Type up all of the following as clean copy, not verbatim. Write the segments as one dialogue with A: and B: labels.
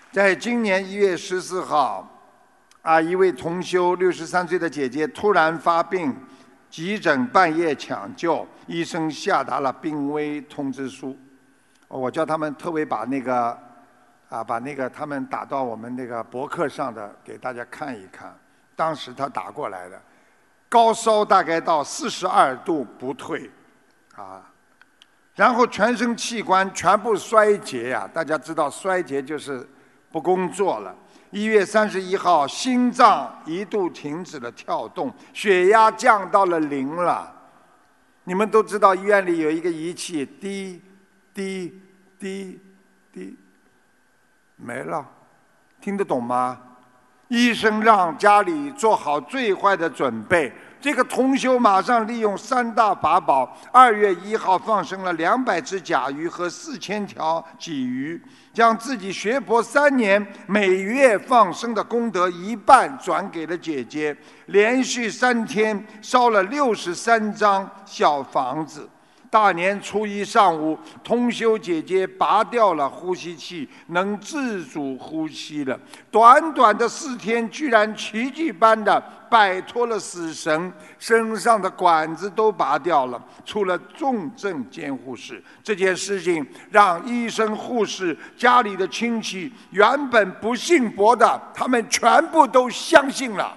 A: 在今年1月14号，一位同修63岁的姐姐突然发病，急诊半夜抢救，医生下达了病危通知书。我叫他们特别把那个他们打到我们那个博客上的给大家看一看。当时他打过来的，高烧大概到42度不退，然后全身器官全部衰竭呀，大家知道衰竭就是不工作了。1月31号，心脏一度停止了跳动，血压降到了0了。你们都知道医院里有一个仪器，滴滴滴滴，没了，听得懂吗？医生让家里做好最坏的准备。这个同修马上利用3大法宝，2月1号放生了200只甲鱼和4000条鲫鱼，将自己学佛3年每月放生的功德一半转给了姐姐，连续3天烧了63张小房子。大年初1上午，同修姐姐拔掉了呼吸器，能自主呼吸了。短短的4天，居然奇迹般的摆脱了死神，身上的管子都拔掉了，出了重症监护室。这件事情让医生、护士、家里的亲戚原本不信佛的，他们全部都相信了。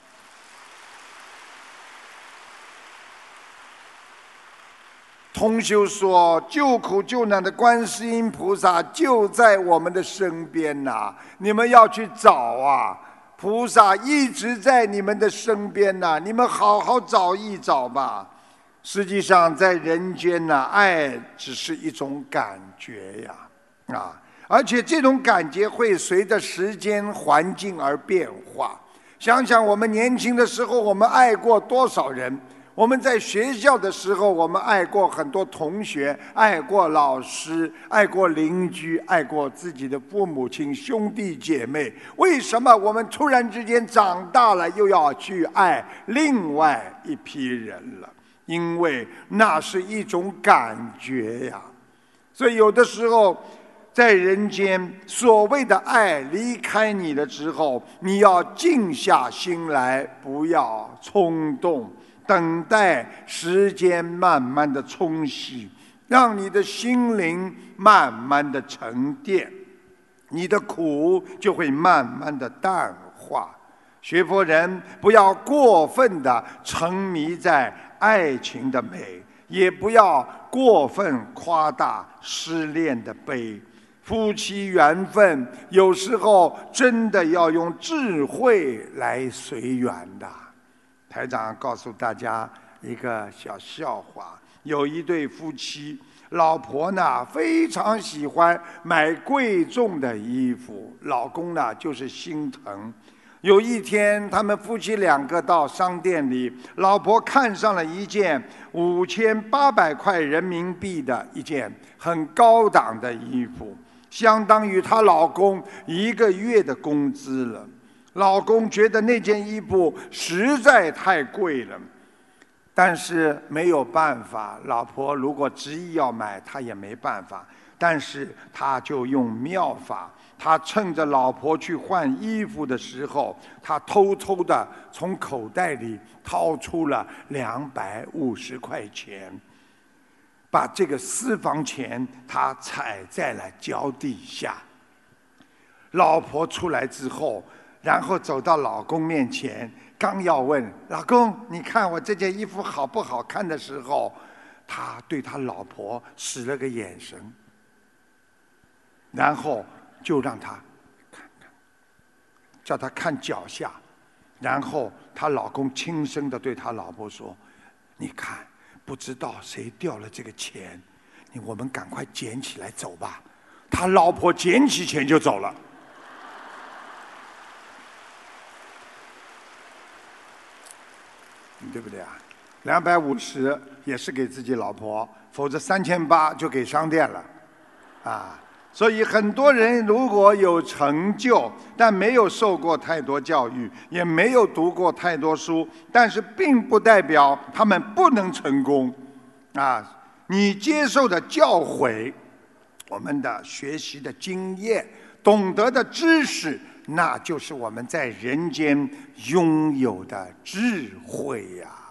A: 同修说，救苦救难的观世音菩萨就在我们的身边呐，你们要去找啊！菩萨一直在你们的身边呐，你们好好找一找吧。实际上，在人间呐，爱只是一种感觉呀，而且这种感觉会随着时间、环境而变化。想想我们年轻的时候，我们爱过多少人？我们在学校的时候，我们爱过很多同学，爱过老师，爱过邻居，爱过自己的父母亲、兄弟姐妹。为什么我们突然之间长大了，又要去爱另外一批人了？因为那是一种感觉呀。所以有的时候，在人间，所谓的爱离开你了之后，你要静下心来，不要冲动。等待时间慢慢的冲洗，让你的心灵慢慢的沉淀，你的苦就会慢慢的淡化。学佛人不要过分的沉迷在爱情的美，也不要过分夸大失恋的悲。夫妻缘分有时候真的要用智慧来随缘的。台长告诉大家一个小笑话，有一对夫妻，老婆呢非常喜欢买贵重的衣服，老公呢就是心疼。有一天，他们夫妻2个到商店里，老婆看上了一件5800块人民币的一件很高档的衣服，相当于她老公1个月的工资了。老公觉得那件衣服实在太贵了，但是没有办法，老婆如果执意要买，他也没办法。但是他就用妙法，他趁着老婆去换衣服的时候，他偷偷的从口袋里掏出了250块钱，把这个私房钱他踩在了脚底下。老婆出来之后，然后走到老公面前，刚要问老公你看我这件衣服好不好看的时候，他对他老婆使了个眼神，然后就让他看看，叫他看脚下，然后他老公轻声地对他老婆说，你看不知道谁掉了这个钱，我们赶快捡起来走吧。他老婆捡起钱就走了。对不对啊？250也是给自己老婆，否则3800就给商店了，所以很多人如果有成就，但没有受过太多教育，也没有读过太多书，但是并不代表他们不能成功，你接受的教诲，我们的学习的经验， 懂得的知识，那就是我们在人间拥有的智慧呀。